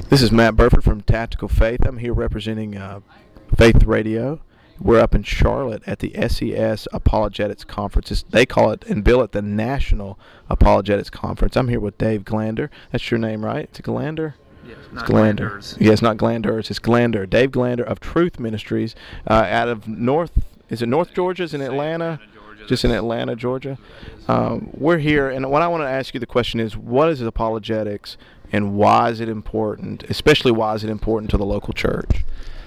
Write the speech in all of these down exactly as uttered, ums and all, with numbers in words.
This is Matt Burford from Tactical Faith. I'm here representing uh, Faith Radio. We're up in Charlotte at the S E S Apologetics Conference. It's, they call it and bill it the National Apologetics Conference. I'm here with Dave Glander. That's your name, right? It's Glander? Yes, it's not Glander. Glanders. Yes, not Glanders. It's Glander. Dave Glander of Truth Ministries uh, out of North, is it North Georgia? Is it in Atlanta? Just in Atlanta, Georgia. Um, we're here, and what I want to ask you the question is, what is apologetics, and why is it important, especially why is it important to the local church?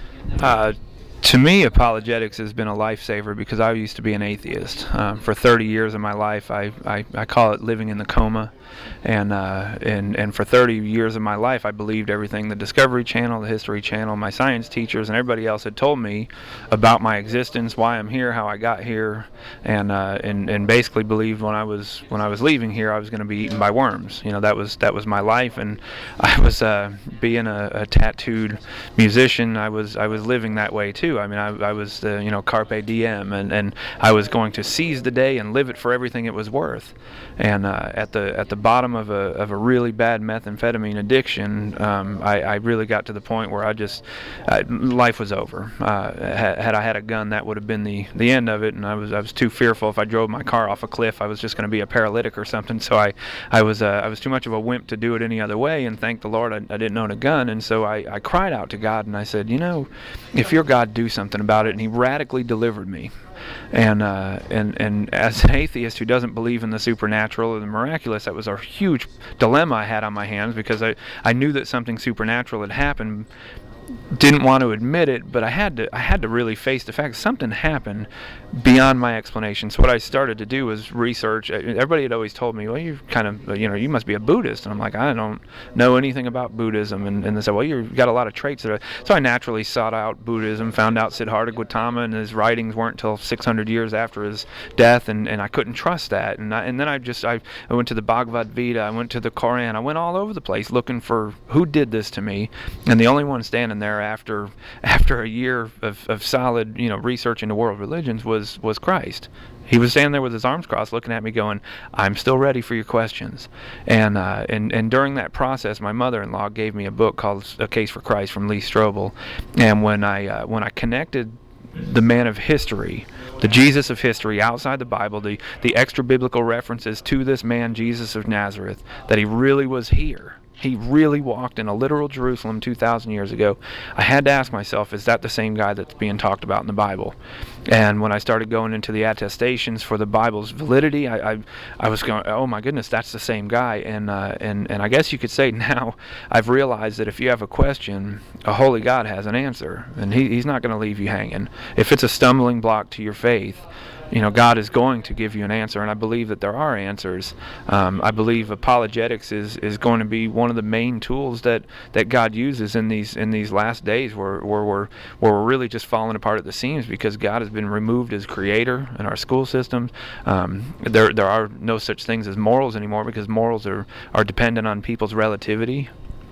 Uh, to me, apologetics has been a lifesaver because I used to be an atheist. Um, for thirty years of my life, I, I, I call it living in the coma. And, uh, and and for thirty years of my life, I believed everything the Discovery Channel, the History Channel, my science teachers, and everybody else had told me about my existence, why I'm here, how I got here, and uh, and and basically believed when I was when I was leaving here, I was going to be eaten by worms. You know, that was that was my life, and I was uh, being a, a tattooed musician. I was I was living that way too. I mean, I, I was uh, you know carpe diem, and, and I was going to seize the day and live it for everything it was worth. And uh, at the at the bottom of a of a really bad methamphetamine addiction, um, I, I really got to the point where I just I, life was over. Uh, had, had I had a gun, that would have been the, the end of it. And I was I was too fearful. If I drove my car off a cliff, I was just going to be a paralytic or something. So I I was uh, I was too much of a wimp to do it any other way. And thank the Lord, I, I didn't own a gun. And so I, I cried out to God, and I said, you know, if you're God, do something about it. And He radically delivered me. And uh, and and as an atheist who doesn't believe in the supernatural or the miraculous, that was a huge dilemma I had on my hands, because I, I knew that something supernatural had happened. Didn't want to admit it, but I had to I had to really face the fact something happened beyond my explanation. So what I started to do was research. Everybody had always told me, well, you kind of, you know, you must be a Buddhist. And I'm like, I don't know anything about Buddhism. And, and they said, well, you've got a lot of traits. That are... So I naturally sought out Buddhism, found out Siddhartha Gautama, and his writings weren't until six hundred years after his death, and, and I couldn't trust that. And I, and then I just, I, I went to the Bhagavad Gita, I went to the Quran, I went all over the place looking for who did this to me. And the only one standing there after after a year of, of solid, you know, research into world religions was was Christ. He was standing there with his arms crossed, looking at me, going, "I'm still ready for your questions." And uh, and and during that process, my mother-in-law gave me a book called A Case for Christ from Lee Strobel. And when I uh, when I connected the man of history, the Jesus of history outside the Bible, the the extra biblical references to this man Jesus of Nazareth, that he really was here. He really walked in a literal Jerusalem two thousand years ago. I had to ask myself, is that the same guy that's being talked about in the Bible? And when I started going into the attestations for the Bible's validity, I I, I was going, oh my goodness, that's the same guy. And, uh, and, and I guess you could say now I've realized that if you have a question, a holy God has an answer. And he, he's not going to leave you hanging. If it's a stumbling block to your faith, you know, God is going to give you an answer, and I believe that there are answers. Um, I believe apologetics is, is going to be one of the main tools that, that God uses in these in these last days, where, where we're where we're really just falling apart at the seams because God has been removed as creator in our school systems. Um, there there are no such things as morals anymore, because morals are, are dependent on people's relativity.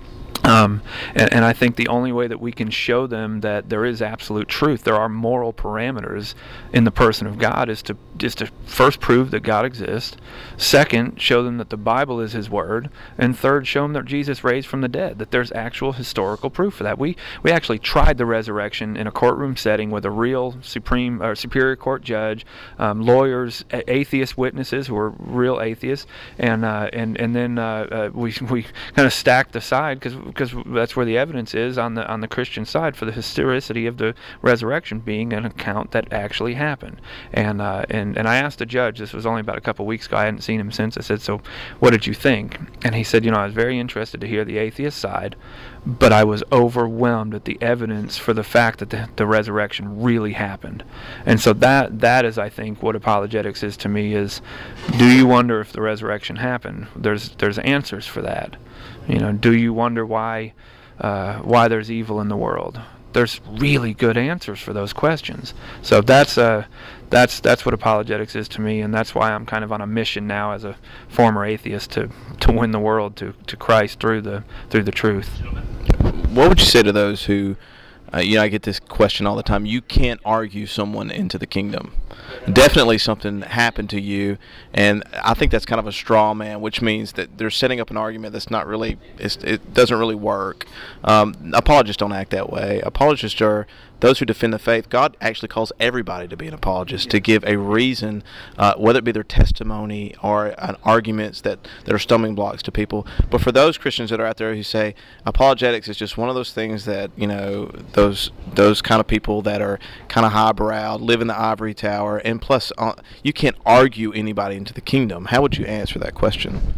Um, and, and I think the only way that we can show them that there is absolute truth, there are moral parameters in the person of God, is to is to first prove that God exists. Second, show them that the Bible is His Word. And third, show them that Jesus raised from the dead, that there's actual historical proof for that. We we actually tried the resurrection in a courtroom setting with a real Supreme or Superior Court judge, um, lawyers, a- atheist witnesses who were real atheists, and uh, and and then uh, uh, we we kind of stacked the side, because. because that's where the evidence is on the on the Christian side for the historicity of the resurrection being an account that actually happened. And uh, and and I asked the judge, this was only about a couple of weeks ago, I hadn't seen him since, I said, so what did you think? And he said, you know, I was very interested to hear the atheist side, but I was overwhelmed at the evidence for the fact that the, the resurrection really happened. And so that that is, I think, what apologetics is to me, is, do you wonder if the resurrection happened? There's there's answers for that. You know, do you wonder why uh, why there's evil in the world? There's really good answers for those questions. So that's uh, that's that's what apologetics is to me, and that's why I'm kind of on a mission now as a former atheist to, to win the world to, to Christ through the through the truth. What would you say to those who Uh, you know, I get this question all the time. You can't argue someone into the kingdom. Definitely something happened to you, and I think that's kind of a straw man, which means that they're setting up an argument that's not really, it's, it doesn't really work. Um, apologists don't act that way. Apologists are those who defend the faith. God actually calls everybody to be an apologist, to give a reason, uh, whether it be their testimony or an arguments that, that are stumbling blocks to people. But for those Christians that are out there who say apologetics is just one of those things that, you know, those those kind of people that are kind of highbrow, live in the ivory tower, and plus uh, you can't argue anybody into the kingdom. How would you answer that question?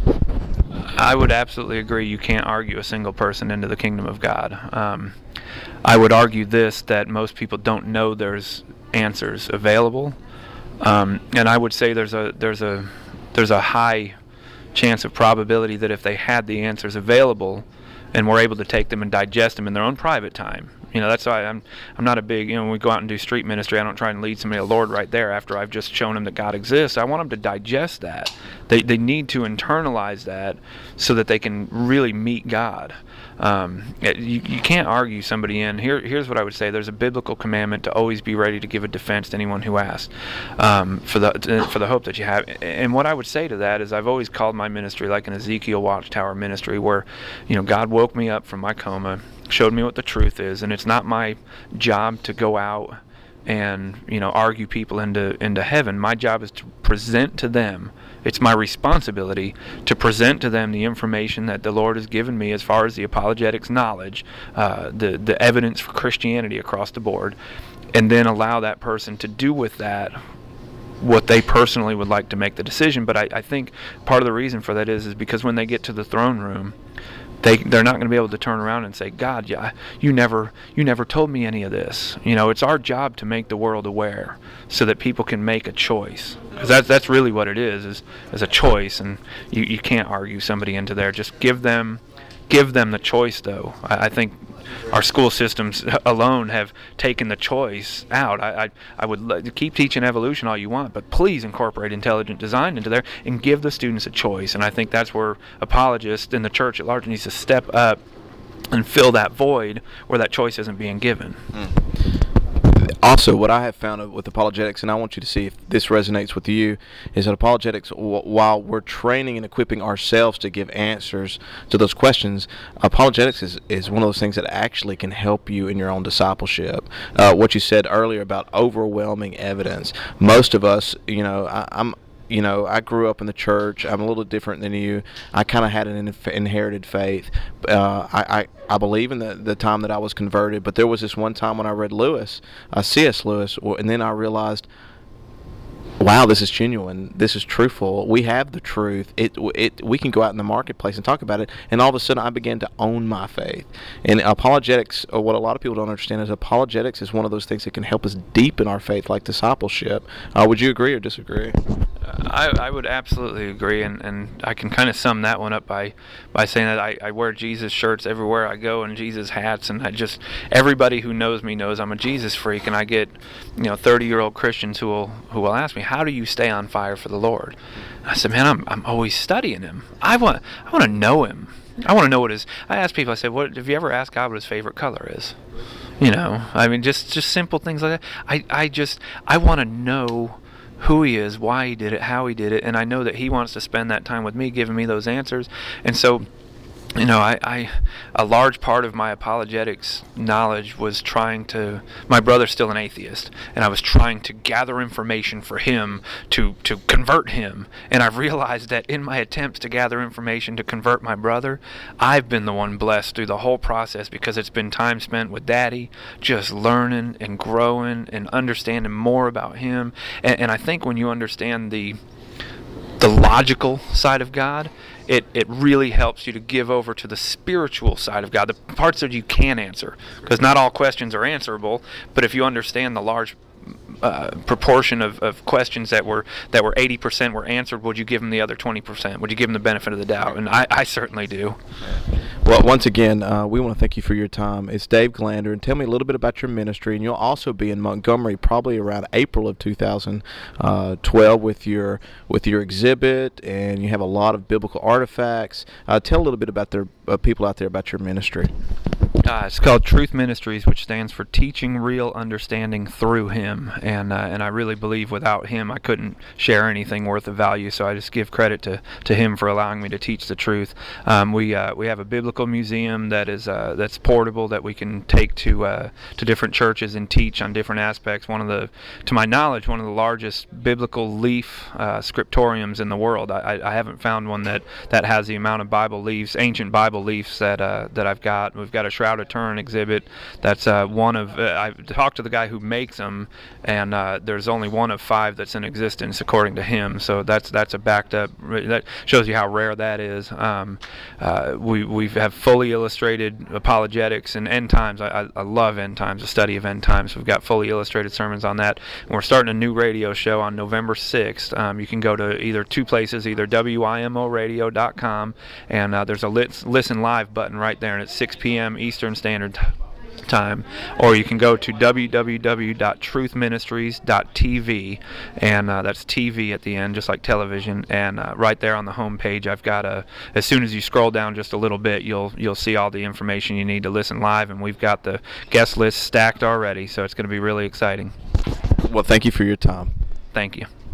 I would absolutely agree. You can't argue a single person into the kingdom of God. Um, I would argue this, that most people don't know there's answers available, um, and I would say there's a there's a there's a high chance of probability that if they had the answers available and were able to take them and digest them in their own private time. You know, that's why I'm I'm not a big, you know, when we go out and do street ministry, I don't try and lead somebody to the Lord right there after I've just shown them that God exists. I want them to digest that. They they need to internalize that so that they can really meet God. Um, you, you can't argue somebody in. Here, here's what I would say. There's a biblical commandment to always be ready to give a defense to anyone who asks, um, for the to, for the hope that you have. And what I would say to that is I've always called my ministry like an Ezekiel Watchtower ministry, where, you know, God woke me up from my coma, showed me what the truth is, and it's not my job to go out and, you know, argue people into into heaven. My job is to present to them. It's my responsibility to present to them the information that the Lord has given me as far as the apologetics knowledge, uh, the the evidence for Christianity across the board, and then allow that person to do with that what they personally would like to make the decision. But I, I think part of the reason for that is is because when they get to the throne room, They, they're not going to be able to turn around and say, God, yeah, you never you never told me any of this. You know, it's our job to make the world aware so that people can make a choice. Because that's, that's really what it is, is, is a choice, and you, you can't argue somebody into there. Just give them give them the choice, though. I, I think our school systems alone have taken the choice out. I, I, I would l- keep teaching evolution all you want, but please incorporate intelligent design into there and give the students a choice. And I think that's where apologists in the church at large needs to step up and fill that void where that choice isn't being given. Mm. Also, what I have found with apologetics, and I want you to see if this resonates with you, is that apologetics, w- while we're training and equipping ourselves to give answers to those questions, apologetics is, is one of those things that actually can help you in your own discipleship. Uh, what you said earlier about overwhelming evidence. Most of us, you know, I, I'm You know, I grew up in the church. I'm a little different than you. I kind of had an inf- inherited faith. Uh, I, I I believe in the, the time that I was converted, but there was this one time when I read Lewis, uh, C S Lewis, and then I realized, wow, this is genuine. This is truthful. We have the truth. It it we can go out in the marketplace and talk about it. And all of a sudden, I began to own my faith. And apologetics, or what a lot of people don't understand, is apologetics is one of those things that can help us deepen our faith, like discipleship. Uh, would you agree or disagree? I, I would absolutely agree, and, and I can kind of sum that one up by, by saying that I, I wear Jesus shirts everywhere I go and Jesus hats, and I just, everybody who knows me knows I'm a Jesus freak, and I get, you know, thirty-year-old Christians who will who will ask me, how do you stay on fire for the Lord? I said, man, I'm I'm always studying Him. I want I want to know Him. I want to know what his. I ask people, I said, what, have you ever asked God what His favorite color is? You know, I mean, just just simple things like that. I I just I want to know who He is, why He did it, how He did it, and I know that He wants to spend that time with me, giving me those answers. And so, you know, I, I a large part of my apologetics knowledge was trying to, my brother's still an atheist, and I was trying to gather information for him to, to convert him. And I've realized that in my attempts to gather information to convert my brother, I've been the one blessed through the whole process, because it's been time spent with Daddy, just learning and growing and understanding more about him. And, and I think when you understand the the logical side of God, it, it really helps you to give over to the spiritual side of God, the parts that you can answer, because not all questions are answerable. But if you understand the large uh, proportion of, of questions that were that were eighty percent were answered, would you give them the other twenty percent? Would you give them the benefit of the doubt? And I, I certainly do. Well, once again, uh, we want to thank you for your time. It's Dave Glander, and tell me a little bit about your ministry. And you'll also be in Montgomery probably around April of two thousand twelve with your with your exhibit, and you have a lot of biblical artifacts. Uh, tell a little bit about their uh, people out there about your ministry. Uh, it's called Truth Ministries, which stands for Teaching Real Understanding Through Him, and uh, and I really believe without Him I couldn't share anything worth of value. So I just give credit to, to Him for allowing me to teach the truth. Um, we uh, we have a biblical museum that is uh, that's portable, that we can take to uh, to different churches and teach on different aspects. One of the, to my knowledge, one of the largest biblical leaf uh, scriptoriums in the world. I, I haven't found one that, that has the amount of Bible leaves, ancient Bible leaves that uh, that I've got. We've got a Shroud of Turin exhibit. That's uh, one of. Uh, I've talked to the guy who makes them, and uh, there's only one of five that's in existence according to him. So that's that's a backed up. That shows you how rare that is. Um, uh, we we have fully illustrated apologetics and end times. I, I, I love end times, the study of end times. We've got fully illustrated sermons on that. And we're starting a new radio show on November sixth. Um, you can go to either two places, either W I M O radio dot com, and uh, there's a listen live button right there, and it's six p.m. Eastern Standard Time, or you can go to w w w dot truth ministries dot t v, and uh, that's T V at the end, just like television. And uh, right there on the home page, I've got a. As soon as you scroll down just a little bit, you'll you'll see all the information you need to listen live, and we've got the guest list stacked already, so it's going to be really exciting. Well, thank you for your time. Thank you.